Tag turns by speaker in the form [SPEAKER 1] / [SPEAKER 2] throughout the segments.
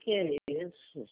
[SPEAKER 1] Que é isso?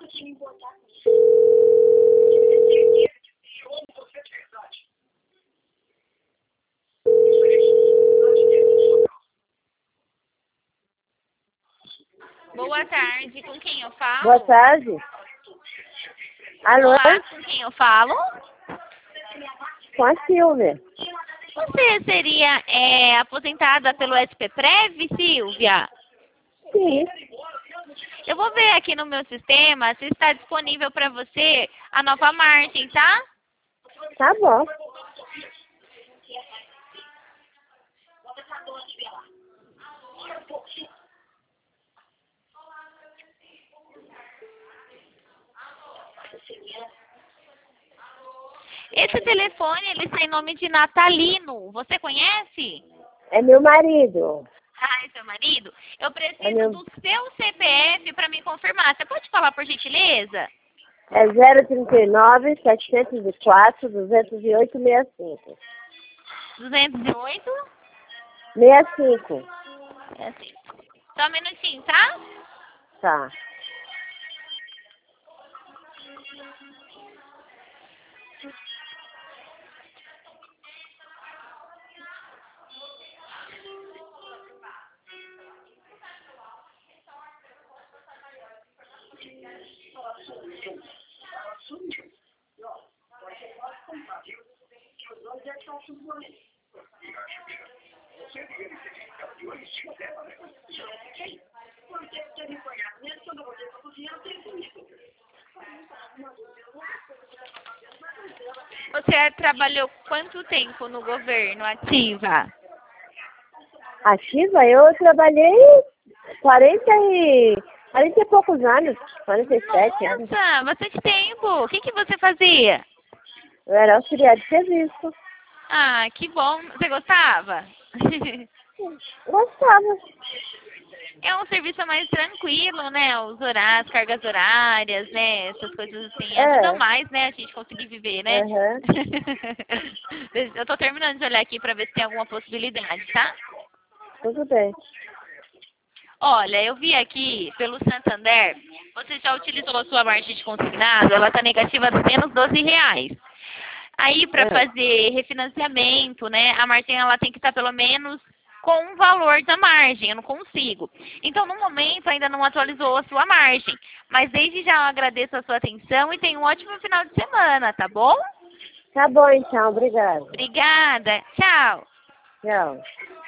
[SPEAKER 2] Boa tarde, com quem eu falo?
[SPEAKER 1] Boa tarde. Alô?
[SPEAKER 2] Olá, com quem eu falo?
[SPEAKER 1] Com a Silvia.
[SPEAKER 2] Você seria aposentada pelo SPPrev, Silvia?
[SPEAKER 1] Sim,
[SPEAKER 2] Eu vou ver aqui no meu sistema se está disponível para você a nova margem, tá?
[SPEAKER 1] tá bom.
[SPEAKER 2] Esse telefone, ele está em nome de Natalino. Você conhece?
[SPEAKER 1] É meu marido.
[SPEAKER 2] Ah, é seu marido? Eu
[SPEAKER 1] É
[SPEAKER 2] preciso
[SPEAKER 1] meu...
[SPEAKER 2] do seu CPF para me confirmar. Você pode falar, por gentileza?
[SPEAKER 1] É 039 704 208 65.
[SPEAKER 2] 208?
[SPEAKER 1] 65.
[SPEAKER 2] É assim. Só um minutinho, tá?
[SPEAKER 1] Tá.
[SPEAKER 2] Você trabalhou quanto tempo no governo ativa?
[SPEAKER 1] Ativa? Eu trabalhei 40 e poucos anos. 47 anos.
[SPEAKER 2] Nossa, bastante tempo. O que você fazia?
[SPEAKER 1] Eu era auxiliar de serviço.
[SPEAKER 2] Ah, que bom. Você gostava?
[SPEAKER 1] Gostava.
[SPEAKER 2] É um serviço mais tranquilo, né? Os horários, as cargas horárias, né? Essas coisas assim. Ajudam
[SPEAKER 1] É.
[SPEAKER 2] mais, né? A gente conseguir viver, né?
[SPEAKER 1] Aham.
[SPEAKER 2] Eu tô terminando de olhar aqui pra ver se tem alguma possibilidade, tá?
[SPEAKER 1] Tudo bem.
[SPEAKER 2] Olha, eu vi aqui pelo Santander, você já utilizou a sua margem de consignado, ela tá negativa de menos R$ 12. Aí, para
[SPEAKER 1] É.
[SPEAKER 2] fazer refinanciamento, né, a margem ela tem que estar pelo menos com o valor da margem, eu não consigo. Então, no momento, ainda não atualizou a sua margem. Mas desde já eu agradeço a sua atenção e tenha um ótimo final de semana, tá bom?
[SPEAKER 1] Tá bom, então. Obrigada.
[SPEAKER 2] Obrigada. Tchau.
[SPEAKER 1] Tchau.